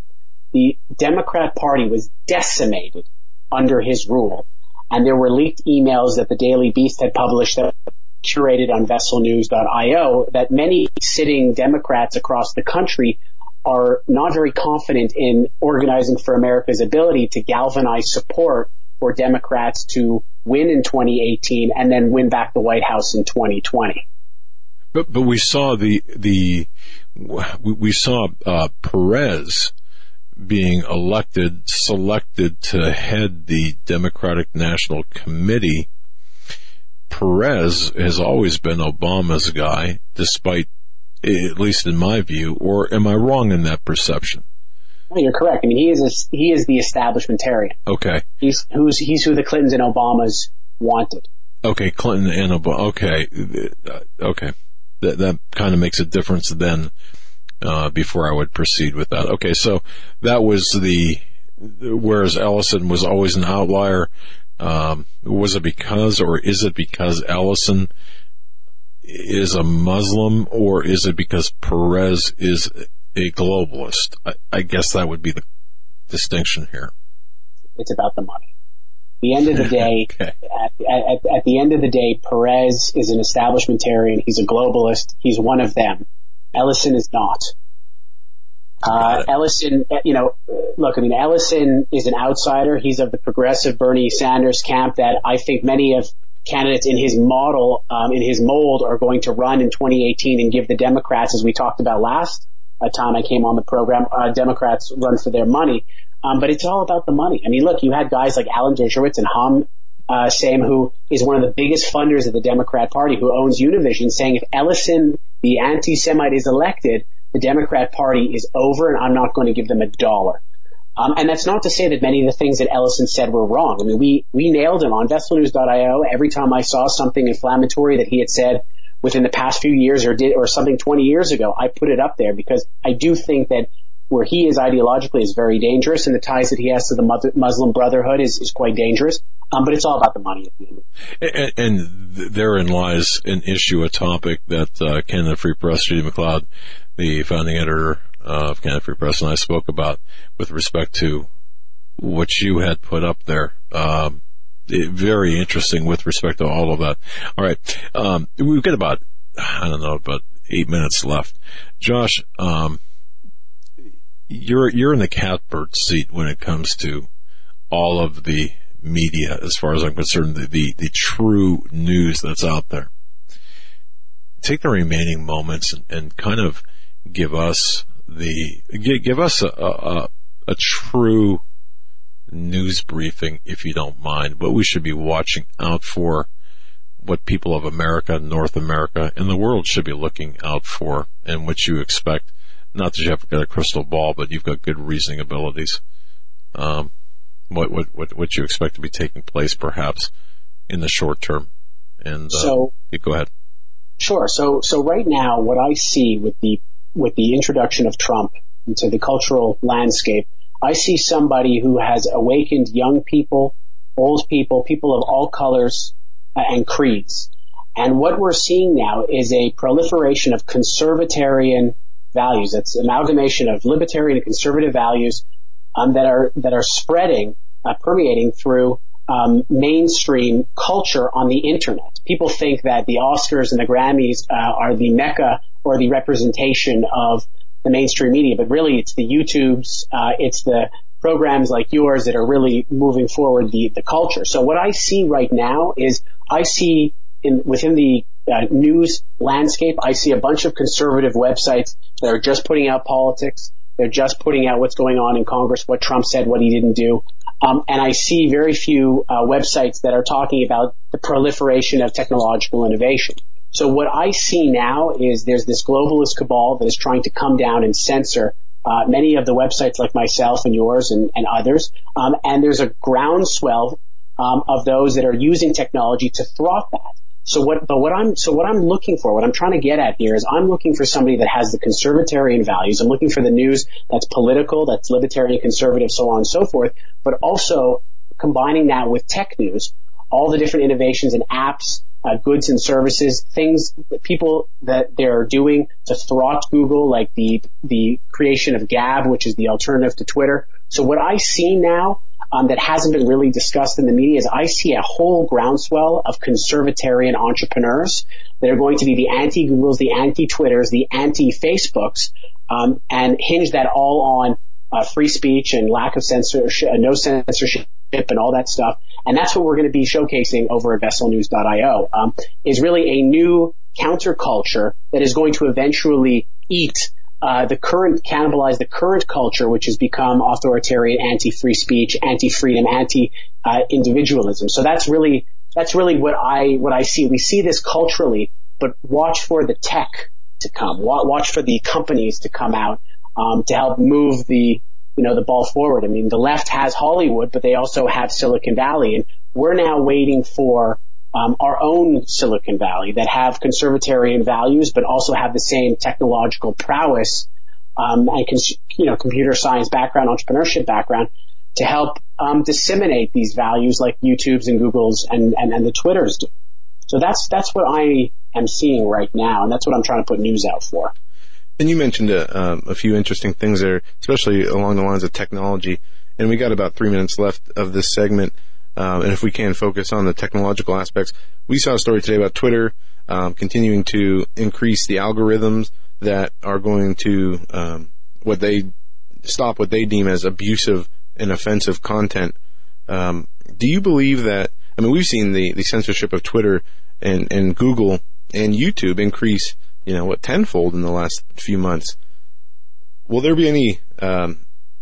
The Democrat Party was decimated under his rule, and there were leaked emails that the Daily Beast had published that were curated on Vessel News dot io that many sitting Democrats across the country are not very confident in Organizing for America's ability to galvanize support for Democrats to win in twenty eighteen and then win back the White House in twenty twenty. But but we saw the the we, we saw uh, Perez being elected, selected to head the Democratic National Committee. Perez has always been Obama's guy, despite, at least in my view, or am I wrong in that perception? No, you're correct. I mean, he is a, he is the establishmentarian. Okay. He's who's he's who the Clintons and Obamas wanted. Okay, Clinton and Obama. Okay, okay, that that kind of makes a difference then. Uh, before I would proceed with that, okay, so that was the. Whereas Ellison was always an outlier. Um, was it because, or is it because Ellison is a Muslim, or is it because Perez is a globalist? I, I guess that would be the distinction here. It's about the money. At the end of the day, okay. at, at, at the end of the day, Perez is an establishmentarian. He's a globalist. He's one of them. Ellison is not. Uh, Ellison, you know, look, I mean, Ellison is an outsider. He's of the progressive Bernie Sanders camp that I think many of candidates in his model, um, in his mold, are going to run in twenty eighteen and give the Democrats, as we talked about last uh, time I came on the program, uh, Democrats run for their money. Um, but it's all about the money. I mean, look, you had guys like Alan Dershowitz and Ham uh, Sam, who is one of the biggest funders of the Democrat Party, who owns Univision, saying if Ellison, the anti-Semite, is elected, the Democrat Party is over and I'm not going to give them a dollar. Um, and that's not to say that many of the things that Ellison said were wrong. I mean, we, we nailed him on Vessel News dot io. Every time I saw something inflammatory that he had said within the past few years or did, or something twenty years ago, I put it up there because I do think that where he is ideologically is very dangerous, and the ties that he has to the Muslim Brotherhood is, is quite dangerous. Um, but it's all about the money at the end. And, and therein lies an issue, a topic that uh, Canada Free Press, Judy McLeod, the founding editor of Canada Free Press, and I spoke about with respect to what you had put up there. Um, it, very interesting with respect to all of that. All right. Um, we've got about, I don't know, about eight minutes left. Josh, um, you're, you're in the catbird seat when it comes to all of the media, as far as I'm concerned, the, the, the true news that's out there. Take the remaining moments and, and kind of give us the, give, give us a, a, a true news briefing, if you don't mind, what we should be watching out for what people of America, North America, and the world should be looking out for, and what you expect. Not that you have got a crystal ball, but you've got good reasoning abilities. Um, what what what what you expect to be taking place, perhaps in the short term. And uh, so, go ahead. Sure. So so right now, what I see with the with the introduction of Trump into the cultural landscape, I see somebody who has awakened young people, old people, people of all colors uh, and creeds. And what we're seeing now is a proliferation of conservatarian values. It's amalgamation of libertarian and conservative values um, that are that are spreading, uh, permeating through um, mainstream culture on the internet. People think that the Oscars and the Grammys uh, are the mecca or the representation of the mainstream media, but really it's the YouTubes, uh, it's the programs like yours that are really moving forward the, the culture. So what I see right now is I see in within the uh, news landscape, I see a bunch of conservative websites that are just putting out politics. They're just putting out what's going on in Congress, what Trump said, what he didn't do. Um, and I see very few uh, websites that are talking about the proliferation of technological innovation. So what I see now is there's this globalist cabal that is trying to come down and censor uh, many of the websites like myself and yours and, and others. Um, and there's a groundswell um, of those that are using technology to thwart that. So what, but what I'm, so what I'm looking for, what I'm trying to get at here is I'm looking for somebody that has the conservatarian values. I'm looking for the news that's political, that's libertarian, conservative, so on and so forth, but also combining that with tech news, all the different innovations and apps, uh, goods and services, things that people that they're doing to thwart Google, like the, the creation of Gab, which is the alternative to Twitter. So what I see now, Um, that hasn't been really discussed in the media is I see a whole groundswell of conservatarian entrepreneurs that are going to be the anti-Googles, the anti-Twitters, the anti-Facebooks, um, and hinge that all on uh, free speech and lack of censorship, uh, no censorship and all that stuff. And that's what we're going to be showcasing over at vessel news dot io, um, is really a new counterculture that is going to eventually eat Uh, the current, cannibalize the current culture, which has become authoritarian, anti-free speech, anti-freedom, anti-individualism. Uh, so that's really, that's really what I, what I see. We see this culturally, but watch for the tech to come. Watch for the companies to come out, um, to help move the, you know, the ball forward. I mean, the left has Hollywood, but they also have Silicon Valley, and we're now waiting for Um, our own Silicon Valley that have conservatarian values, but also have the same technological prowess um, and cons- you know computer science background, entrepreneurship background, to help um, disseminate these values like YouTubes and Googles and, and, and the Twitters do. So that's that's what I am seeing right now, and that's what I'm trying to put news out for. And you mentioned a, um, a few interesting things there, especially along the lines of technology. And we got about three minutes left of this segment. Um, and if we can focus on the technological aspects, we saw a story today about Twitter um, continuing to increase the algorithms that are going to um, what they stop what they deem as abusive and offensive content. Um, do you believe that? I mean, we've seen the, the censorship of Twitter and, and Google and YouTube increase, you know, what tenfold in the last few months. Will there be any um,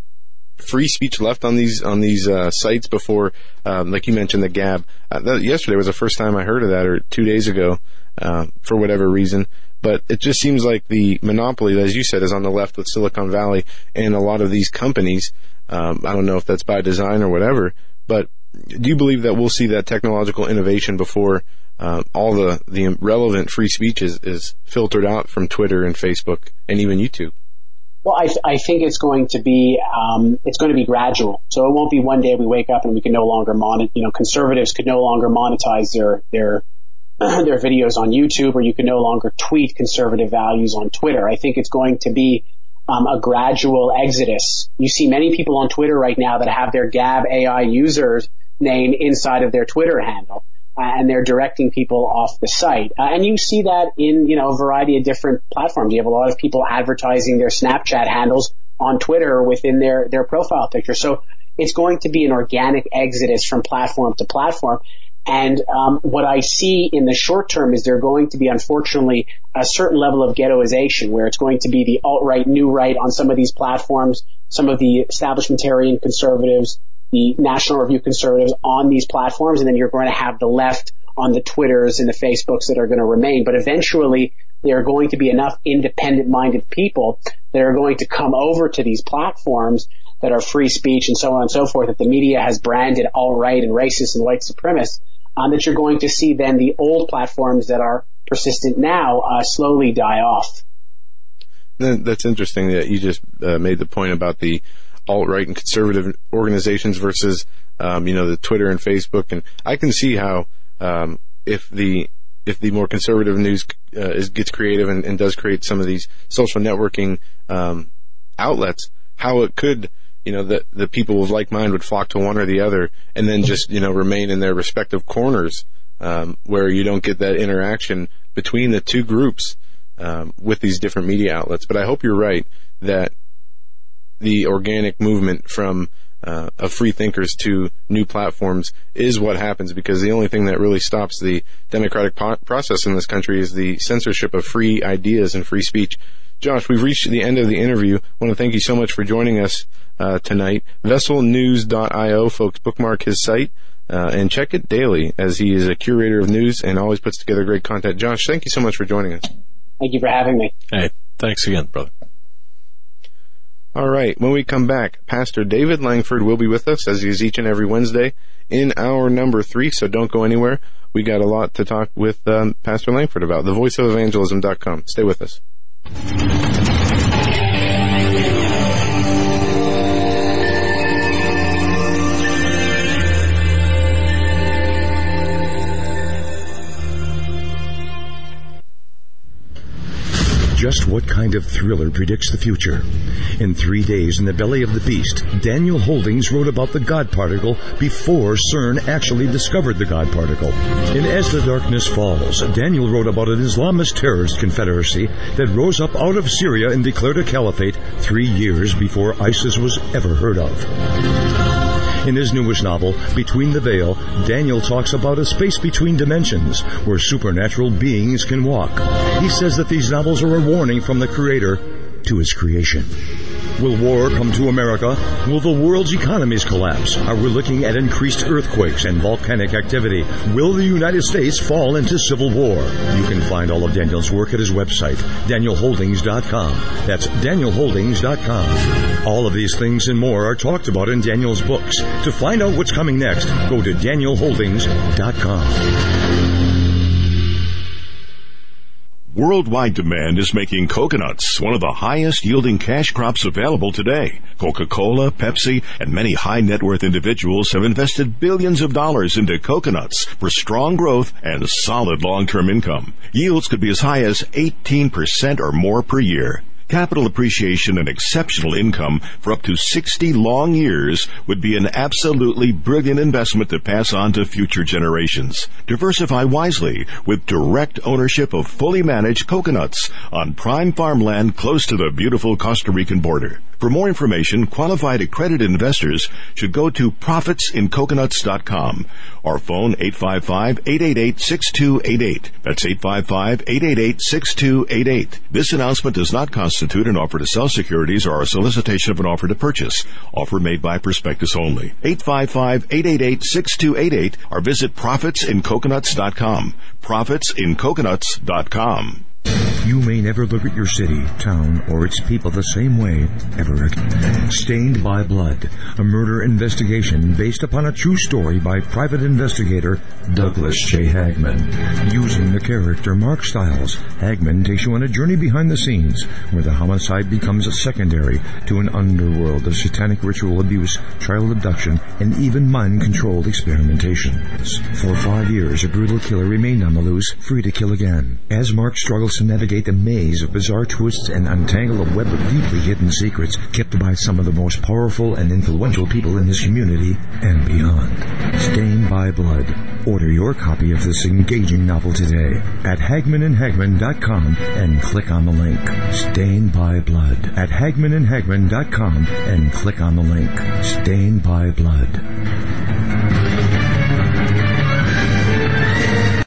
free speech left on these on these uh, sites before, um, like you mentioned, the Gab? Uh, that, yesterday was the first time I heard of that, or two days ago, uh, for whatever reason. But it just seems like the monopoly, as you said, is on the left with Silicon Valley and a lot of these companies. Um, I don't know if that's by design or whatever, but do you believe that we'll see that technological innovation before uh, all the, the relevant free speech is, is filtered out from Twitter and Facebook and even YouTube? Well, I, th- I think it's going to be um, it's going to be gradual. So it won't be one day we wake up and we can no longer mon- you know, conservatives could no longer monetize their their their videos on YouTube, or you can no longer tweet conservative values on Twitter. I think it's going to be um, a gradual exodus. You see many people on Twitter right now that have their Gab A I users name inside of their Twitter handle. Uh, and they're directing people off the site. Uh, and you see that in, you know, a variety of different platforms. You have a lot of people advertising their Snapchat handles on Twitter within their, their profile picture. So it's going to be an organic exodus from platform to platform. And um, what I see in the short term is there going to be, unfortunately, a certain level of ghettoization where it's going to be the alt-right, new right on some of these platforms, some of the establishmentarian conservatives, the National Review conservatives on these platforms, and then you're going to have the left on the Twitters and the Facebooks that are going to remain. But eventually there are going to be enough independent-minded people that are going to come over to these platforms that are free speech and so on and so forth, that the media has branded alt-right and racist and white supremacist, um, that you're going to see then the old platforms that are persistent now uh, slowly die off. That's interesting that you just uh, made the point about the alt-right and conservative organizations versus, um, you know, the Twitter and Facebook. And I can see how um, if the if the more conservative news uh, is, gets creative and, and does create some of these social networking um, outlets, how it could, you know, the, the people of like mind would flock to one or the other and then just, you know, remain in their respective corners um, where you don't get that interaction between the two groups um, with these different media outlets. But I hope you're right that the organic movement from uh, of free thinkers to new platforms is what happens, because the only thing that really stops the democratic po- process in this country is the censorship of free ideas and free speech. Josh, we've reached the end of the interview. I want to thank you so much for joining us uh, tonight. Vessel News dot io, folks, bookmark his site uh, and check it daily, as he is a curator of news and always puts together great content. Josh, thank you so much for joining us. Thank you for having me. Hey, thanks again, brother. All right. When we come back, Pastor David Langford will be with us, as he is each and every Wednesday, in hour number three, so don't go anywhere. We got a lot to talk with um, Pastor Langford about. the voice of evangelism dot com. Stay with us. Just what kind of thriller predicts the future? In Three Days in the Belly of the Beast, Daniel Holdings wrote about the God particle before CERN actually discovered the God particle. In As the Darkness Falls, Daniel wrote about an Islamist terrorist confederacy that rose up out of Syria and declared a caliphate three years before ISIS was ever heard of. In his newest novel, Between the Veil, Daniel talks about a space between dimensions where supernatural beings can walk. He says that these novels are a warning from the Creator to his creation. Will war come to America? Will the world's economies collapse? Are we looking at increased earthquakes and volcanic activity? Will the United States fall into civil war? You can find all of Daniel's work at his website, Daniel Holdings dot com. That's Daniel Holdings dot com. All of these things and more are talked about in Daniel's books. To find out what's coming next, go to Daniel Holdings dot com. Worldwide demand is making coconuts one of the highest yielding cash crops available today. Coca-Cola, Pepsi, and many high net worth individuals have invested billions of dollars into coconuts for strong growth and solid long-term income. Yields could be as high as eighteen percent or more per year. Capital appreciation and exceptional income for up to sixty long years would be an absolutely brilliant investment to pass on to future generations. Diversify wisely with direct ownership of fully managed coconuts on prime farmland close to the beautiful Costa Rican border. For more information, qualified accredited investors should go to profits in coconuts dot com or phone eight five five, eight eight eight, six two eight eight. That's eight five five, eight eight eight, six two eight eight. This announcement does not constitute an offer to sell securities or a solicitation of an offer to purchase. Offer made by prospectus only. eight five five, eight eight eight, six two eight eight or visit profits in coconuts dot com. profits in coconuts dot com. You may never look at your city, town, or its people the same way ever again. Stained by Blood, a murder investigation based upon a true story by private investigator Douglas J. Hagman. Using the character Mark Stiles, Hagman takes you on a journey behind the scenes where the homicide becomes a secondary to an underworld of satanic ritual abuse, child abduction, and even mind-controlled experimentation. For five years, a brutal killer remained on the loose, free to kill again. As Mark struggles to navigate the maze of bizarre twists and untangle a web of deeply hidden secrets kept by some of the most powerful and influential people in his community and beyond. Stained by Blood. Order your copy of this engaging novel today at Hagman and Hagman dot com and click on the link. Stained by Blood at Hagman and Hagman dot com and click on the link. Stained by Blood.